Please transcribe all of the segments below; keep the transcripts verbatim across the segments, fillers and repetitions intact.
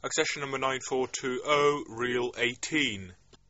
Accession number nine four two zero, reel eighteen.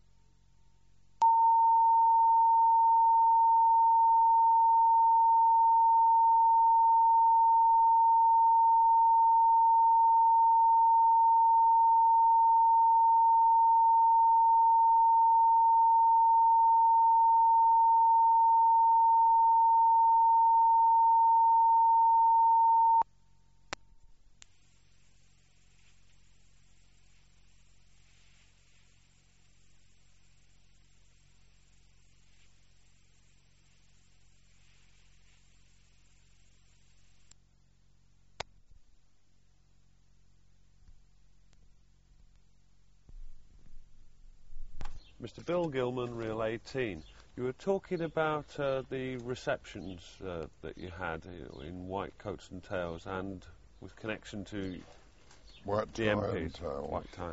Mister Bill Gilman, reel eighteen. You were talking about uh, the receptions uh, that you had in White Coats and Tails and with connection to White the tie M and Ps. tail. White tie.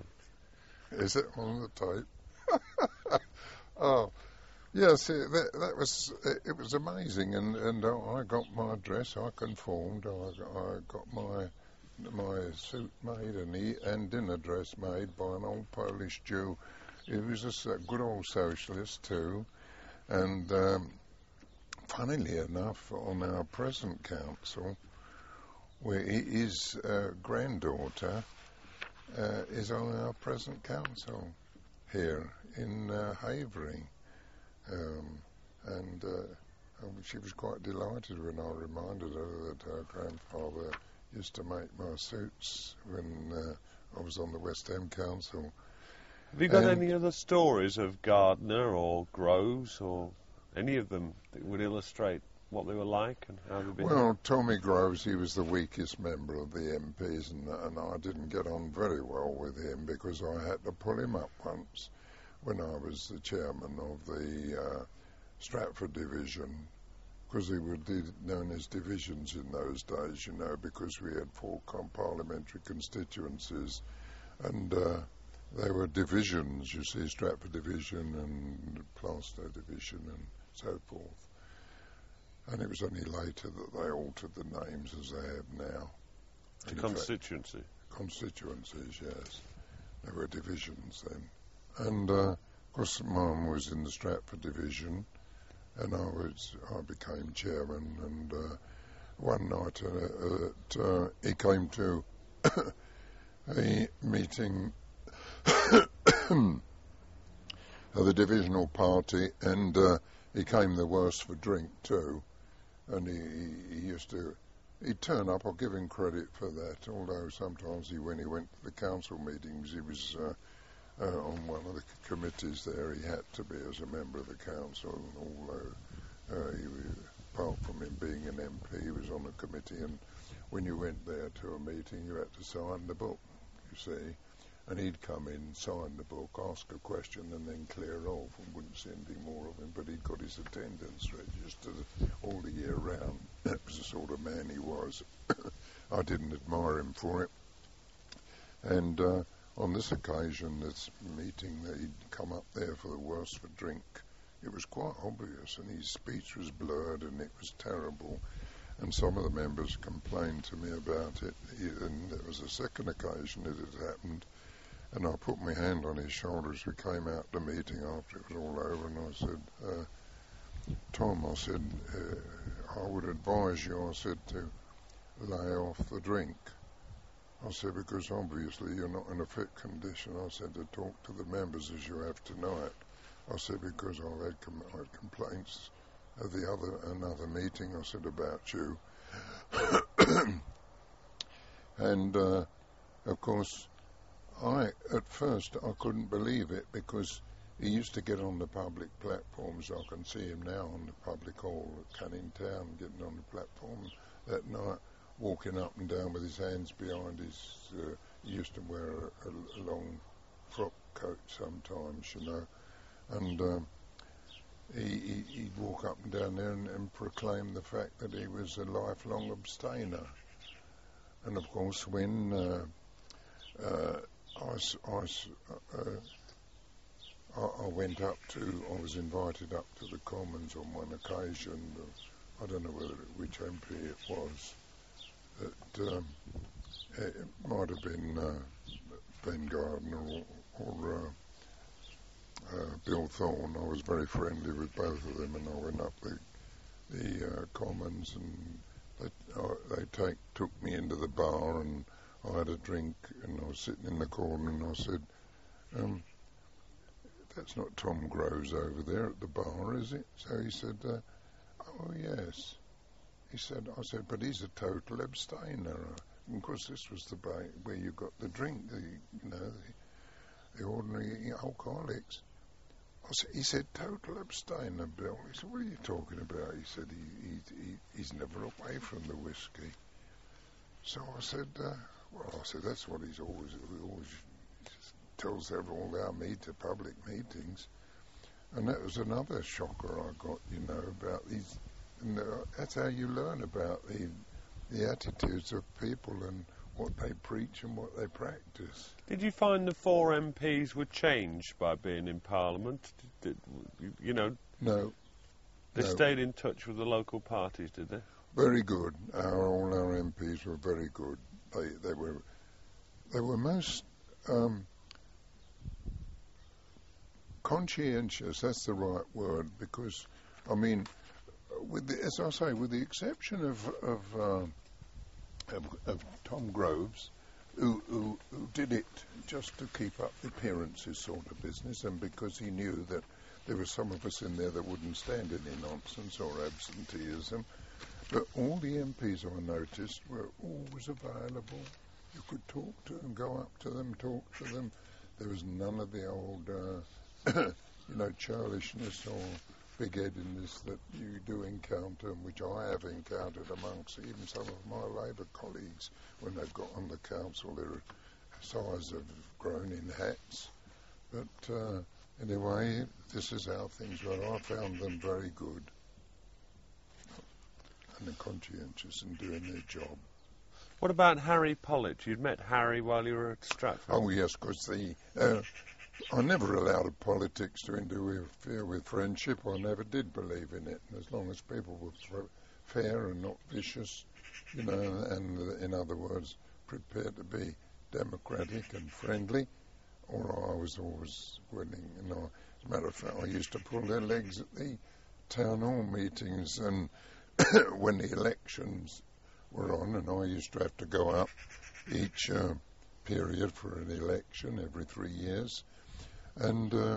Is it on the tape? Oh, yes, it, that, that was, it, it was amazing, and, and uh, I got my dress, I conformed, I, got- I got my my suit made and, e- and dinner dress made by an old Polish Jew. He was a s- a good old socialist too, and um, funnily enough, on our present council, where his uh, granddaughter uh, is on our present council here in uh, Havering, um, and uh, um, she was quite delighted when I reminded her that her grandfather used to make my suits when uh, I was on the West End Council. Have you got And- any other stories of Gardner or Groves or any of them that would illustrate what they were like and how they behaved? Well, Tommy Groves, he was the weakest member of the M Ps, and, and I didn't get on very well with him because I had to pull him up once when I was the chairman of the uh, Stratford Division, because they were di- known as divisions in those days, you know, because we had four com- parliamentary constituencies, and uh, they were divisions, you see, Stratford Division and Plaistow Division and so forth. And it was only later that they altered the names as they have now. To In constituency. fact, constituencies, yes. They were divisions then. And, uh, of course, Mum was in the Stratford Division, and I was, I became chairman, and uh, one night uh, at, uh, he came to a meeting of the divisional party, and uh, he came the worse for drink too. And he, he, he used to, he'd turn up, I'll give him credit for that, although sometimes he, when he went to the council meetings, he was uh, uh, on one of the c- committees there, he had to be as a member of the council, although uh, he, was- apart from him being an M P, he was on a committee, and when you went there to a meeting, you had to sign the book, you see. And he'd come in, sign the book, ask a question, and then clear off, and wouldn't see anything more of him. But he'd got his attendance registered all the year round. That was the sort of man he was. I didn't admire him for it. And uh, on this occasion, this meeting, that he'd come up there for the worse for drink. It was quite obvious, and his speech was blurred, and it was terrible. And some of the members complained to me about it. He, and there was a second occasion it had happened. And I put my hand on his shoulder as we came out the meeting after it was all over, and I said, uh, Tom, I said, uh, I would advise you, I said, to lay off the drink. I said, because obviously you're not in a fit condition. I said, to talk to the members as you have tonight. I said, because I've had, com- I had complaints at the other, another meeting, I said, about you. And, uh, of course, I, at first, I couldn't believe it because he used to get on the public platforms. I can see him now on the public hall at Canning Town, getting on the platform that night, walking up and down with his hands behind his, uh, he used to wear a, a long frock coat sometimes, you know, and um, he, he, he'd walk up and down there and, and proclaim the fact that he was a lifelong abstainer. And of course, when uh, uh, I, s- I s- uh, I, I went up to, I was invited up to the Commons on one occasion. uh, I don't know whether which M P it was. That um, it, it might have been uh, Ben Gardner or, or uh, uh, Bill Thorne. I was very friendly with both of them, and I went up the the uh, Commons, and they uh, they take took me into the bar, and I had a drink, and I was sitting in the corner, and I said, um, "That's not Tom Groves over there at the bar, is it?" So he said, uh, "Oh yes." He said, "I said, but he's a total abstainer." And of course, this was the ba- where you got the drink, the you know, the, the ordinary alcoholics. I said, he said, "Total abstainer, Bill." He said, "What are you talking about?" He said, he, he, he he's never away from the whiskey. So I said, uh, well, I said, that's what he's always, he always tells everyone our meet at public meetings. And that was another shocker I got, you know, about these, and uh, that's how you learn about the, the attitudes of people and what they preach and what they practice. Did you find the four M Ps were changed by being in Parliament? Did, did, you know, No. they no. stayed in touch with the local parties, did they? Very good. Our, all our M Ps were very good. They they were they were most um, conscientious. That's the right word, because I mean, with the, as I say, with the exception of of, uh, of, of Tom Groves, who, who who did it just to keep up the appearances sort of business, and because he knew that there were some of us in there that wouldn't stand any nonsense or absenteeism. But all the M Ps I noticed were always available. You could talk to them, go up to them, talk to them. There was none of the old, uh, you know, churlishness or big-headedness that you do encounter, and which I have encountered amongst even some of my Labour colleagues when they've got on the council. Their size have grown in hats. But uh, anyway, this is how things were. I found them very good and conscientious in doing their job. What about Harry Pollitt? You'd met Harry while you were at Stratford. Oh yes, because the uh, I never allowed politics to interfere with friendship. I never did believe in it. And as long as people were f- fair and not vicious, you know, and uh, in other words, prepared to be democratic and friendly, or I was always willing. You know, as a matter of fact, I used to pull their legs at the town hall meetings, and when the elections were on, and I used to have to go up each uh, period for an election every three years, and uh,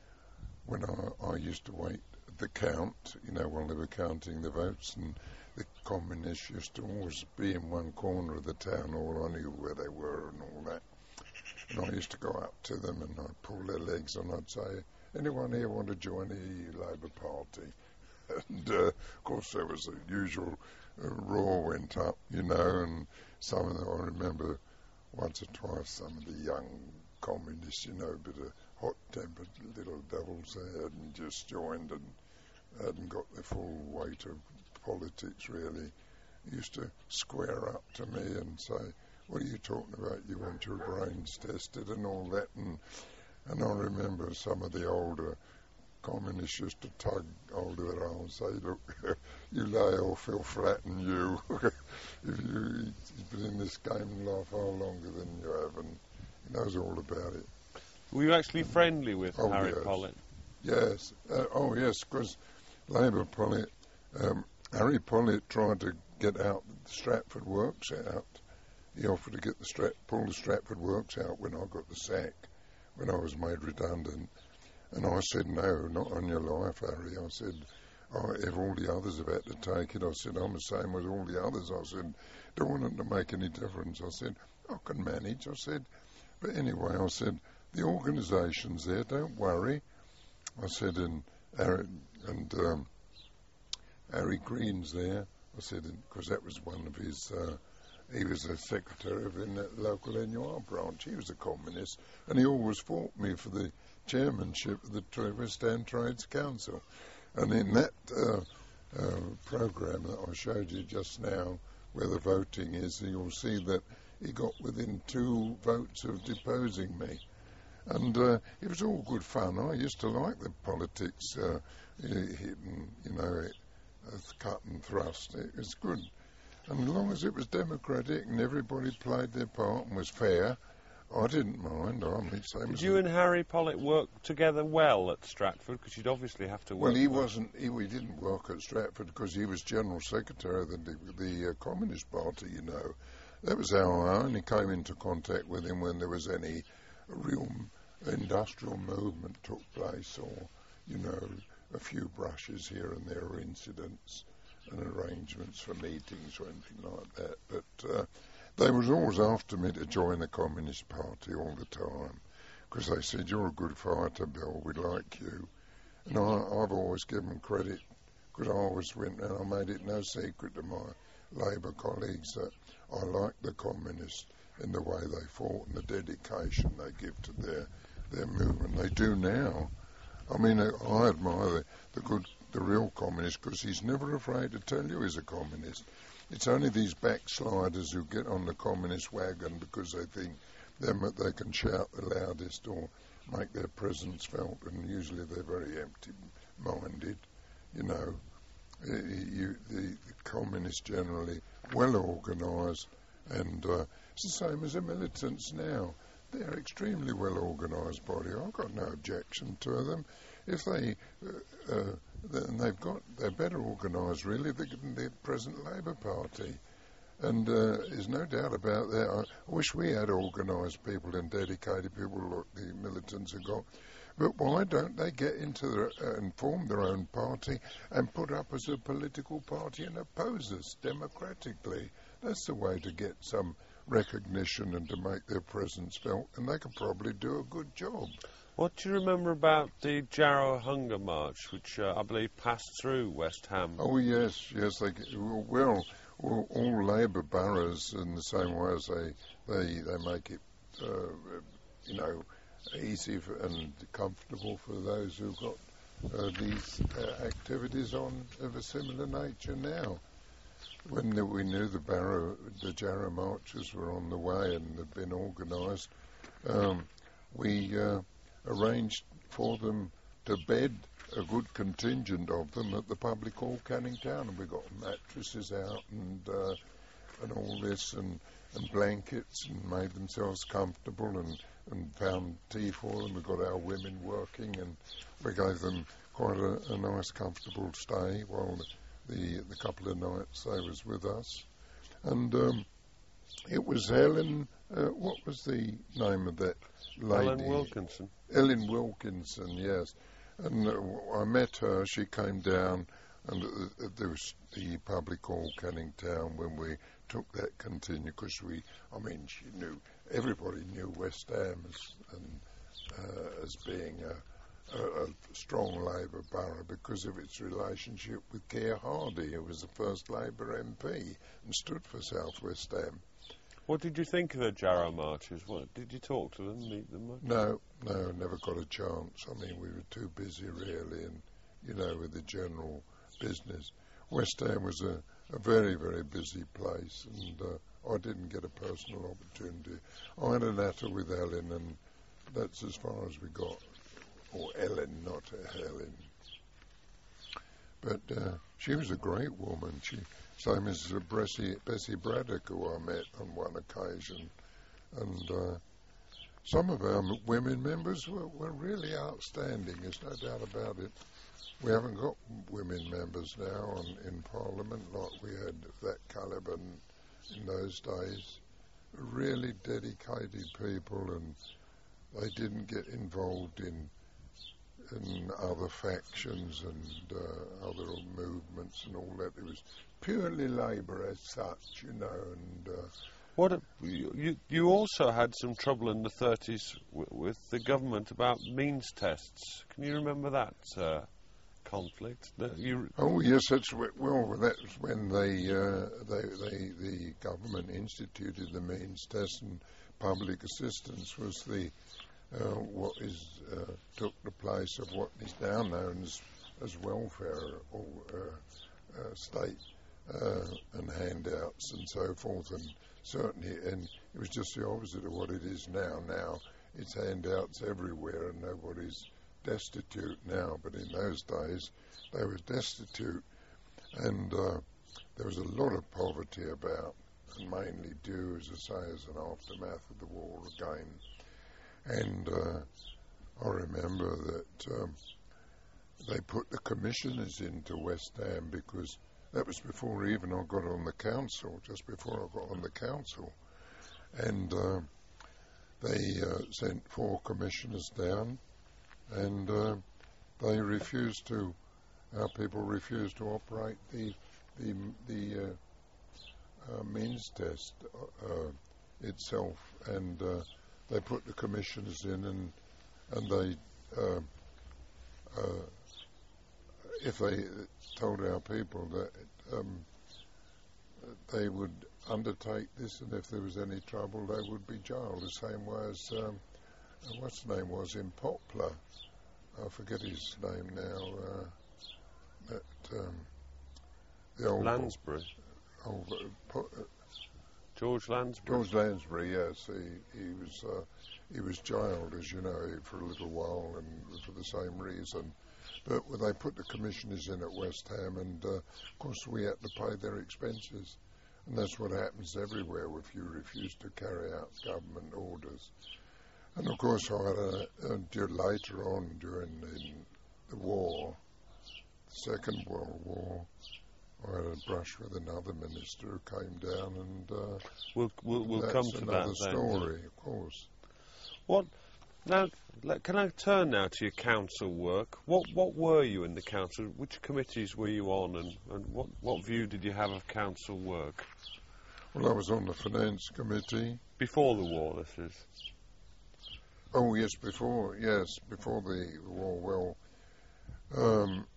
when I, I used to wait at the count, you know, while they were counting the votes, and the communists used to always be in one corner of the town hall. I knew where they were and all that, and I used to go up to them and I'd pull their legs and I'd say, "Anyone here want to join the Labour Party?" And, uh, of course, there was the usual uh, roar went up, you know, and some of them, I remember once or twice, some of the young communists, you know, a bit of hot-tempered little devils, they hadn't just joined and hadn't got the full weight of politics, really, used to square up to me and say, "What are you talking about? You want your brains tested," and all that. And, and I remember some of the older communists used to tug hold of their arms and say, "Look, you lay off, he'll flatten you. If you, he's been in this game and laugh far longer than you have," and he knows all about it. Were you actually friendly with oh, Harry yes. Pollitt? Yes. Uh, oh, yes, because Labour Pollitt, um, Harry Pollitt tried to get out the Stratford Works out. He offered to get the Strat, pull the Stratford Works out when I got the sack, when I was made redundant. And I said, "No, not on your life, Harry." I said, oh, "If all the others have had to take it," I said, "I'm the same as all the others." I said, "Don't want it to make any difference." I said, "I can manage." I said, "But anyway," I said, "the organisation's there, don't worry." I said, and Harry, and um, Harry Green's there. I said, because that was one of his, uh, he was a secretary of in that local N U R branch. He was a communist, and he always fought me for the chairmanship of the West End Trades Council. And in that uh, uh, programme that I showed you just now, where the voting is, you'll see that he got within two votes of deposing me. And uh, it was all good fun. I used to like the politics, uh, hitting, you know, uh, cut and thrust. It was good. And as long as it was democratic and everybody played their part and was fair, I didn't mind. I mean, same Did as you a- and Harry Pollock work together well at Stratford? Because you'd obviously have to work. Well, he well. wasn't. He, he didn't work at Stratford because he was general secretary of the, the uh, Communist Party. You know, that was how I only came into contact with him when there was any real industrial movement took place, or you know, a few brushes here and there, or incidents and arrangements for meetings or anything like that. But uh, they was always after me to join the Communist Party all the time, because they said, you're a good fighter, Bill, we like you. And I, I've always given them credit, because I always went and I made it no secret to my Labour colleagues that I liked the Communists in the way they fought and the dedication they give to their, their movement. They do now. I mean, I, I admire the, the good, the real communist, because he's never afraid to tell you he's a communist. It's only these backsliders who get on the communist wagon because they think them that they can shout the loudest or make their presence felt, and usually they're very empty-minded. You know, you, the, the communists generally well organised, and uh, it's the same as the militants now. They're extremely well organised body. I've got no objection to them. If they, uh, uh, then they've got, they're better organised really than the present Labour Party. And uh, there's no doubt about that. I, I wish we had organised people and dedicated people like the militants have got. But why don't they get into their, uh, and form their own party and put up as a political party and oppose us democratically? That's the way to get some recognition and to make their presence felt, and they could probably do a good job. What do you remember about the Jarrow Hunger March, which uh, I believe passed through West Ham? Oh yes, yes. They well, well all Labour boroughs in the same way as they they they make it, uh, you know, easy for, and comfortable for those who've got uh, these uh, activities on of a similar nature now. When the, we knew the Barrow, the Jarrow marches were on the way and had been organised, um, we uh, arranged for them to bed a good contingent of them at the public hall, Canning Town, and we got mattresses out and uh, and all this and, and blankets, and made themselves comfortable, and, and found tea for them. We got our women working, and we gave them quite a, a nice, comfortable stay while the the couple of nights they was with us. And um, it was Helen, uh, what was the name of that lady? Ellen Wilkinson. Ellen Wilkinson, yes. And uh, I met her, she came down, and uh, there was the public hall, Canning Town, when we took that continue, because we, I mean, she knew, everybody knew West Ham as, and, uh, as being a A, a strong Labour borough because of its relationship with Keir Hardie, who was the first Labour M P and stood for South West Ham. What did you think of the Jarrow marches? What, did you talk to them, meet them much? No, no, never got a chance. I mean, we were too busy, really, and, you know, with the general business. West Ham was a, a very, very busy place, and uh, I didn't get a personal opportunity. I had a natter with Ellen, and that's as far as we got. Or Ellen, not Helen. But uh, she was a great woman. She, same as uh, Bessie, Bessie Braddock, who I met on one occasion. And uh, some of our m- women members were, were really outstanding, there's no doubt about it. We haven't got women members now on, in Parliament like we had of that calibre in those days. Really dedicated people, and they didn't get involved in and other factions and uh, other movements and all that. It was purely Labour as such, you know. And uh, what a, you you also had some trouble in the thirties w- with the government about means tests. Can you remember that uh, conflict? That you oh yes, that's wh- well. That was when they, uh, they they the government instituted the means test, and public assistance was the Uh, what is uh, took the place of what is now known as, as welfare or uh, uh, state uh, and handouts and so forth, and certainly, and it was just the opposite of what it is now. Now it's handouts everywhere, and nobody's destitute now. But in those days, they were destitute, and uh, there was a lot of poverty about. and mainly due, as I say, as an aftermath of the war again. And uh, I remember that um, they put the commissioners into West Ham because that was before even I got on the council, just before I got on the council. And uh, they uh, sent four commissioners down, and uh, they refused to, our people refused to operate the the, the uh, uh, means test uh, itself, and uh, they put the commissioners in, and and they, uh, uh, if they told our people that um, they would undertake this, and if there was any trouble, they would be jailed, the same way as, um, uh, what's his name was in Poplar. I forget his name now. Uh, that, um, the old Lansbury. Old, uh, po- uh, George Lansbury. George Lansbury, yes, he, he was uh, he was jailed, as you know, for a little while, and for the same reason. But when they put the commissioners in at West Ham, and uh, of course we had to pay their expenses, and that's what happens everywhere if you refuse to carry out government orders. And of course, I had a, a later on during the, the war, the Second World War, I had a brush with another minister who came down, and uh, We'll we'll, we'll that's come to another that then. story, of course. What? Now, le- can I turn now to your council work? What what were you in the council? Which committees were you on, and, and what, what view did you have of council work? Well, I was on the finance committee. Before the war, this is. Oh, yes, before, yes, before the war. Well, um,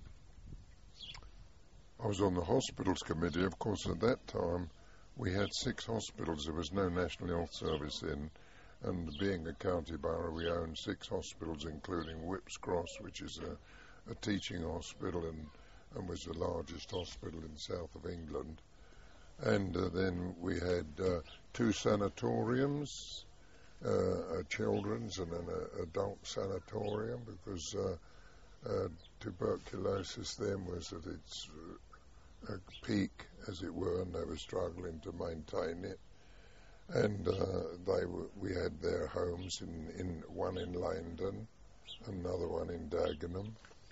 I was on the hospitals committee. Of course, at that time, we had six hospitals. There was no National Health Service in, and being a county borough, we owned six hospitals, including Whipps Cross, which is a, a teaching hospital and, and was the largest hospital in the south of England. And uh, then we had uh, two sanatoriums, uh, a children's and an uh, adult sanatorium, because uh, uh, tuberculosis then was at its uh, peak, as it were, and they were struggling to maintain it. And uh, they were, we had their homes, in, in one in Langdon, another one in Dagenham.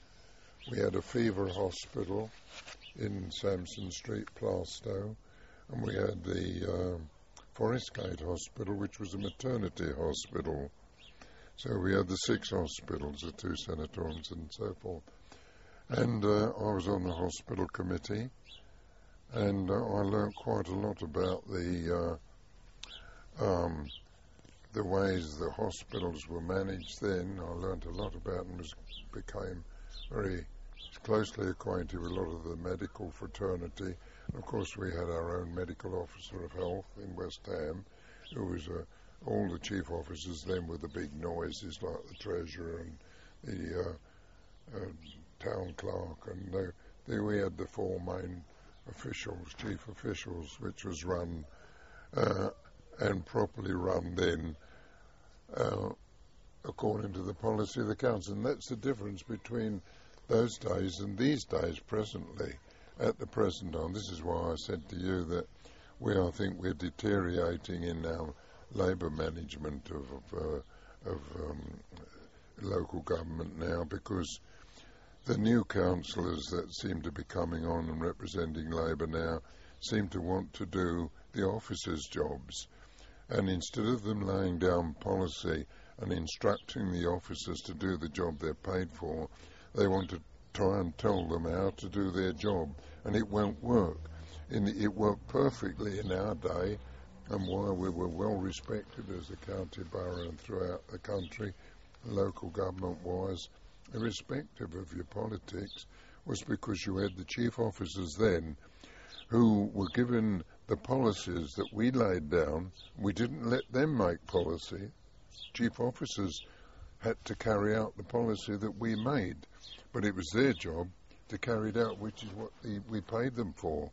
We had a fever hospital in Sampson Street, Plaistow, and we had the uh, Forest Gate Hospital, which was a maternity hospital. So we had the six hospitals, the two sanatoriums and so forth. And uh, I was on the hospital committee, and uh, I learnt quite a lot about the uh, um, the ways the hospitals were managed then. I learnt a lot about and was, became very closely acquainted with a lot of the medical fraternity. And of course, we had our own medical officer of health in West Ham, who was uh, all the chief officers then with the big noises like the treasurer and the uh, uh, town clerk, and they, they, we had the four main officials, chief officials, which was run uh, and properly run then uh, according to the policy of the council. And that's the difference between those days and these days presently. At the present time, this is why I said to you that we, I think we're deteriorating in our labour management of, of, uh, of um, local government now, because the new councillors that seem to be coming on and representing Labour now seem to want to do the officers' jobs. And instead of them laying down policy and instructing the officers to do the job they're paid for, they want to try and tell them how to do their job, and it won't work. In the, it worked perfectly in our day, and why we were well respected as a county borough and throughout the country, local government-wise, irrespective of your politics, was because you had the chief officers then who were given the policies that we laid down. We didn't let them make policy. Chief officers had to carry out the policy that we made, but it was their job to carry it out, which is what the, we paid them for.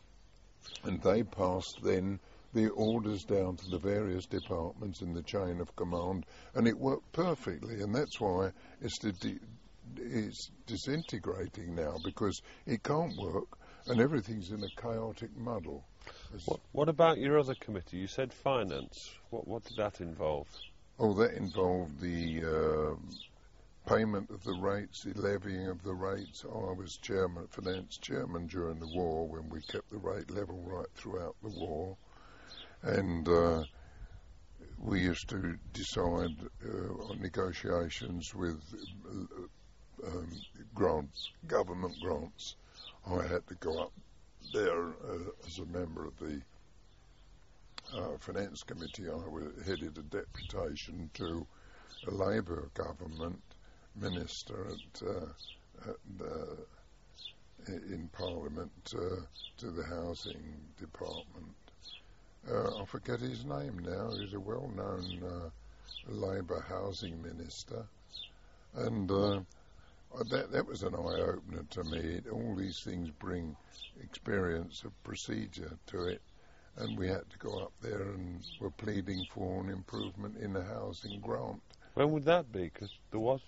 And they passed then the orders down to the various departments in the chain of command, and it worked perfectly, and that's why it's, de- it's disintegrating now, because it can't work, and everything's in a chaotic muddle. As- What, what about your other committee? You said finance. What, what did that involve? Oh, that involved the uh, payment of the rates, the levying of the rates. I was chairman, finance chairman during the war when we kept the rate level right throughout the war. And uh, we used to decide uh, on negotiations with uh, um, grants, government grants. I had to go up there uh, as a member of the uh, finance committee. I was, headed a deputation to a Labour government minister at, uh, at, uh, in Parliament uh, to the housing department. Uh, I forget his name now. He's a well-known uh, Labour housing minister, and uh, that that was an eye-opener to me. All these things bring experience of procedure to it, and we had to go up there and were pleading for an improvement in the housing grant. When would that be? Because there was...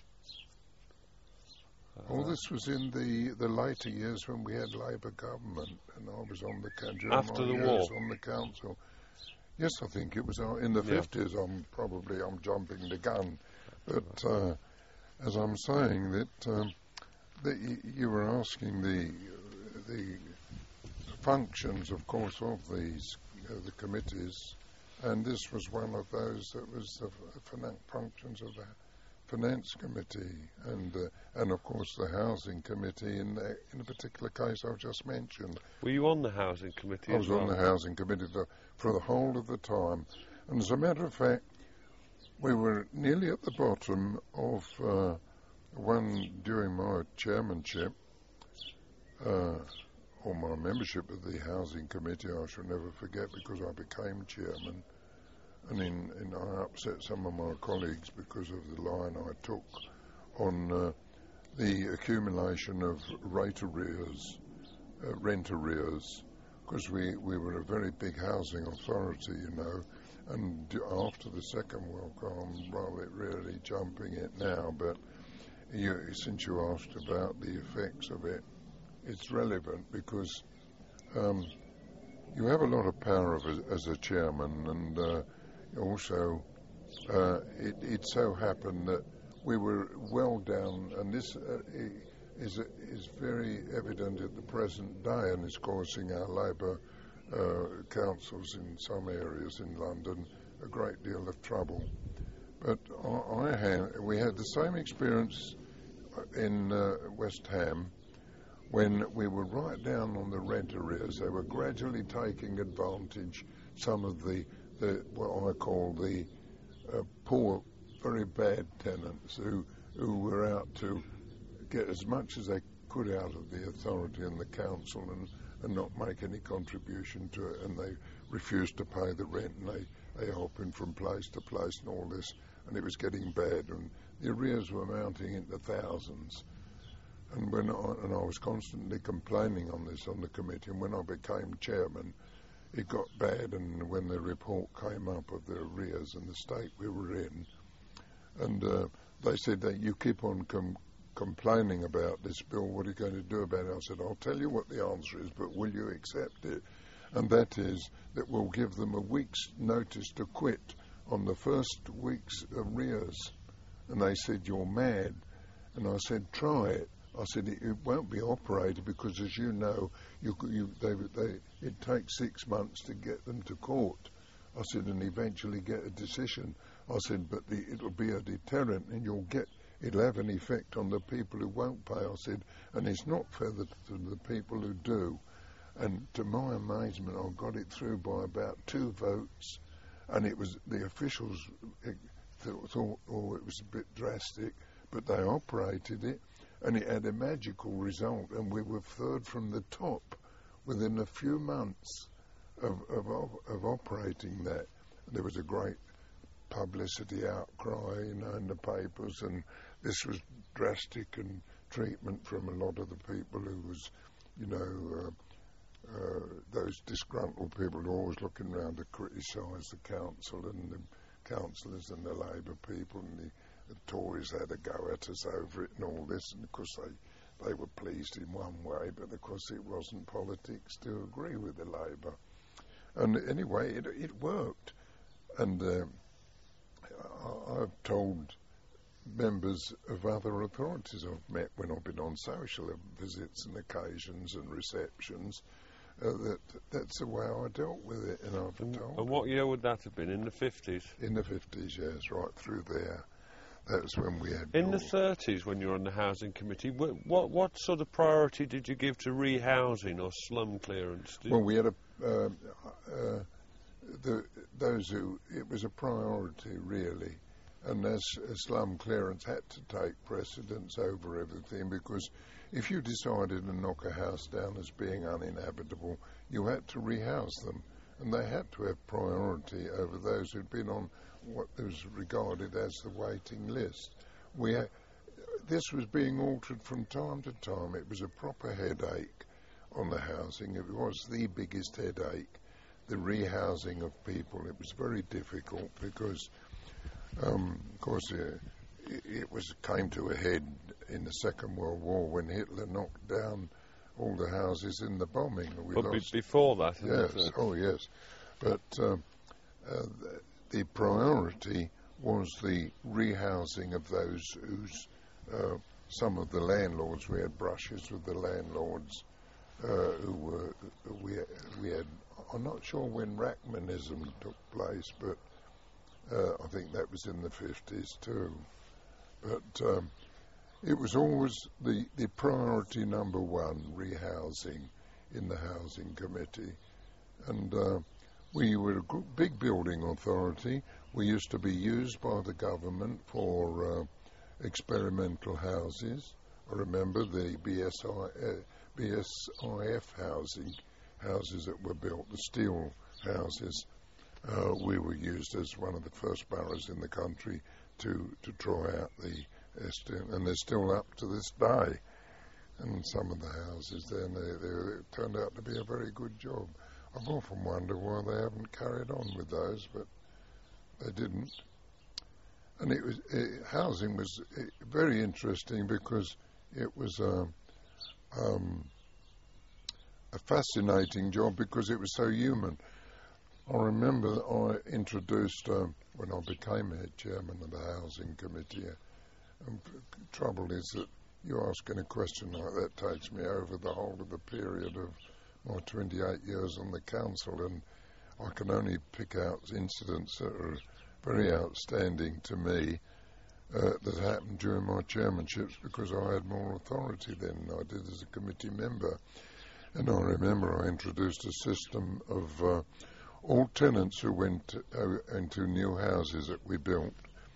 Uh, All this was in the, the later years when we had Labour government, and I was on the council. After the war? On the council. Yes, I think it was uh, in the Yeah. fifties. I'm probably I'm jumping the gun, but uh, as I'm saying that, um, that y- you were asking the the functions, of course, of these uh, the committees, and this was one of those that was the f- finan- functions of the Finance Committee, and uh, and of course the Housing Committee in the, in a particular case I've just mentioned. Were you on the housing committee I as was on well? the Housing Committee for, for the whole of the time, and as a matter of fact, we were nearly at the bottom of uh, one during my chairmanship, uh, or my membership of the Housing Committee. I shall never forget because I became chairman. And in, in I upset some of my colleagues because of the line I took on uh, the accumulation of rate arrears, uh, rent arrears, because we, we were a very big housing authority, you know, and d- after the Second World War, I'm rather really jumping it now, but you, since you asked about the effects of it, it's relevant because um, you have a lot of power of, as a chairman, and uh, also, uh, it, it so happened that we were well down, and this uh, is is very evident at the present day, and is causing our Labour uh, councils in some areas in London a great deal of trouble. But I, I had, we had the same experience in uh, West Ham when we were right down on the rent arrears. They were gradually taking advantage, some of the The, what I call the uh, poor, very bad tenants who who were out to get as much as they could out of the authority and the council and, and not make any contribution to it, and they refused to pay the rent, and they, they hopping from place to place and all this, and it was getting bad, and the arrears were mounting into thousands. And when I, and I was constantly complaining on this on the committee, and when I became chairman, it got bad, and when the report came up of the arrears and the state we were in, and uh, they said that you keep on com- complaining about this, Bill, what are you going to do about it? I said, I'll tell you what the answer is, but will you accept it? And that is that we'll give them a week's notice to quit on the first week's arrears. And they said, you're mad. And I said, try it. I said, it, it won't be operated because, as you know, you, you, they, they, it takes six months to get them to court. I said, and eventually get a decision. I said, but the, it'll be a deterrent, and you'll get, it'll have an effect on the people who won't pay. I said, and it's not fair to the people who do. And to my amazement, I got it through by about two votes, and it was the officials it, thought, oh, it was a bit drastic, but they operated it. And it had a magical result, and we were third from the top within a few months of, of, of operating that. There was a great publicity outcry, you know, in the papers, and this was drastic and treatment from a lot of the people who was, you know, uh, uh, those disgruntled people who were always looking around to criticise the council and the councillors and the Labour people, and the The Tories had a go at us over it and all this, and of course they, they were pleased in one way, but of course it wasn't politics to agree with the Labour. And anyway, it, it worked. And uh, I, I've told members of other authorities I've met when I've been on social visits and occasions and receptions uh, that that's the way I dealt with it. And I've And, told and what year would that have been? In the fifties? in the fifties, yes, right through there. That was when we had... In the all- thirties, when you were on the housing committee, wh- what what sort of priority did you give to rehousing or slum clearance? Did Well, we had a... Uh, uh, the, those who... It was a priority, really. And as, as slum clearance had to take precedence over everything, because if you decided to knock a house down as being uninhabitable, you had to rehouse them. And they had to have priority over those who'd been on what was regarded as the waiting list. We ha- this was being altered from time to time. It was a proper headache on the housing. It was the biggest headache, the rehousing of people. It was very difficult because, um, of course, uh, it, it was came to a head in the Second World War when Hitler knocked down all the houses in the bombing. We but be- lost before that, Yes, isn't it? oh yes. But um, uh, the, the priority was the rehousing of those whose, uh, some of the landlords, we had brushes with the landlords uh, who were, we, we had, I'm not sure when Rachmanism took place, but uh, I think that was in the fifties too. But um, it was always the, the priority number one, rehousing in the housing committee. And uh, we were a gr- big building authority. We used to be used by the government for uh, experimental houses. I remember the B S I, uh, B S I F housing, houses that were built, the steel houses. Uh, we were used as one of the first boroughs in the country to, to try out the Estyn, and they're still up to this day. And some of the houses there, and they, they, it turned out to be a very good job. I've often wondered why they haven't carried on with those, but they didn't. And it was it, housing was uh, very interesting because it was a, um, a fascinating job because it was so human. I remember I introduced, um, when I became head chairman of the housing committee, uh, and the trouble is that you asking a question like that takes me over the whole of the period of my twenty-eight years on the council, and I can only pick out incidents that are very outstanding to me uh, that happened during my chairmanships because I had more authority then than I did as a committee member. And I remember I introduced a system of uh, all tenants who went to, uh, into new houses that we built.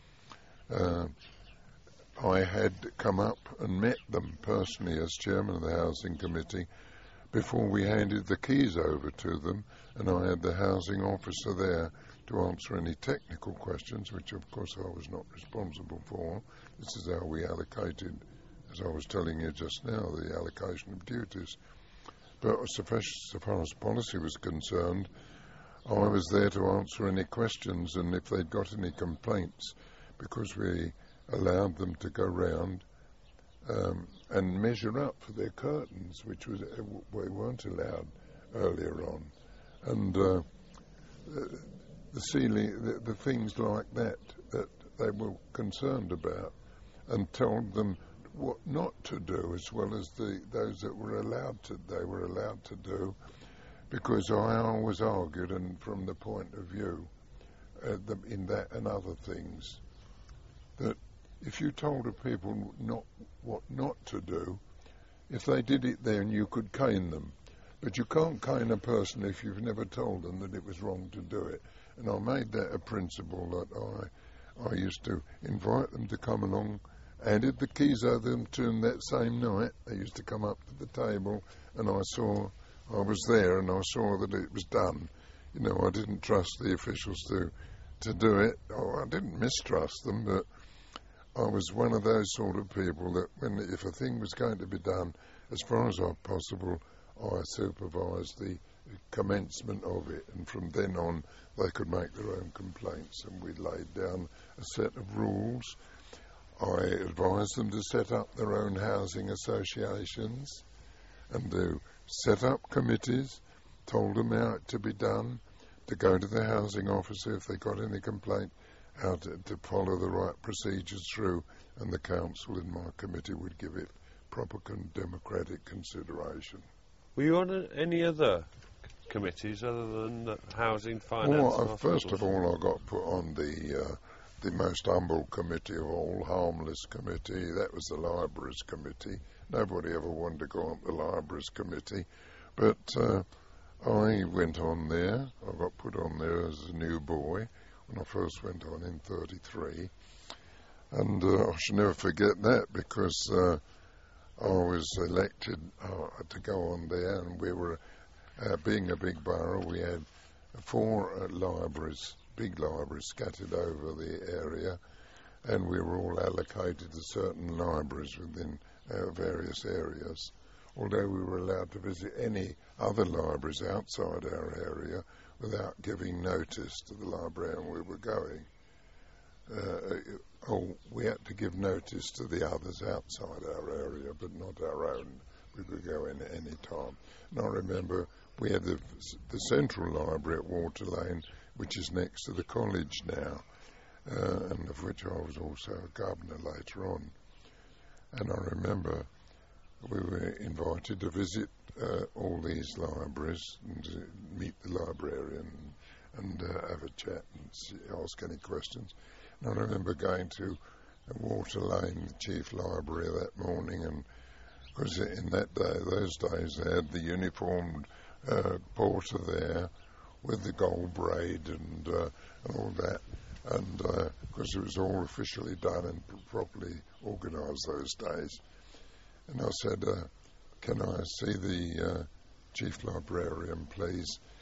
Uh, I had come up and met them personally as chairman of the housing committee before we handed the keys over to them, and I had the housing officer there to answer any technical questions, which of course I was not responsible for. This is how we allocated, as I was telling you just now, the allocation of duties. But as far as far as policy was concerned, I was there to answer any questions, and if they'd got any complaints, because we allowed them to go round um, and measure up for their curtains, which was uh, we weren't allowed earlier on, and uh, the, the ceiling, the, the things like that that they were concerned about, and told them what not to do, as well as the those that were allowed to they were allowed to do, because I always argued, and from the point of view uh, the, in that and other things, that if you told a people not what not to do, if they did it then you could cane them. But you can't cane a person if you've never told them that it was wrong to do it. And I made that a principle that I I used to invite them to come along, handed the keys over them to them that same night. They used to come up to the table, and I saw, I was there and I saw that it was done. You know, I didn't trust the officials to to do it. Oh, I didn't mistrust them, but I was one of those sort of people that when if a thing was going to be done, as far as I possible, I supervised the commencement of it, and from then on they could make their own complaints, and we laid down a set of rules. I advised them to set up their own housing associations and to set up committees, told them how it to be done, to go to the housing officer if they got any complaint, how to, to follow the right procedures through, and the council in my committee would give it proper con- democratic consideration. Were you on a, any other c- committees other than uh, housing, finance, Well, and I, first hospitals? of all, I got put on the uh, the most humble committee of all, harmless committee. That was the libraries committee. Nobody ever wanted to go on the libraries committee, but uh, I went on there. I got put on there as a new boy when I first went on in thirty-three, and uh, I should never forget that because uh, I was elected uh, to go on there, and we were, uh, being a big borough, we had four uh, libraries, big libraries scattered over the area, and we were all allocated to certain libraries within uh, various areas. Although we were allowed to visit any other libraries outside our area without giving notice to the librarian we were going. Uh, oh, we had to give notice to the others outside our area, but not our own. We could go in at any time. And I remember we had the, the central library at Water Lane, which is next to the college now, uh, and of which I was also a governor later on. And I remember we were invited to visit uh, all these libraries and to meet the librarian and uh, have a chat and see, ask any questions. And I remember going to Water Lane, the chief library, that morning, and because in that day, those days, they had the uniformed uh, porter there with the gold braid and, uh, and all that, and because uh, it was all officially done and properly organised those days. And I said, uh, can I see the uh, chief librarian, please?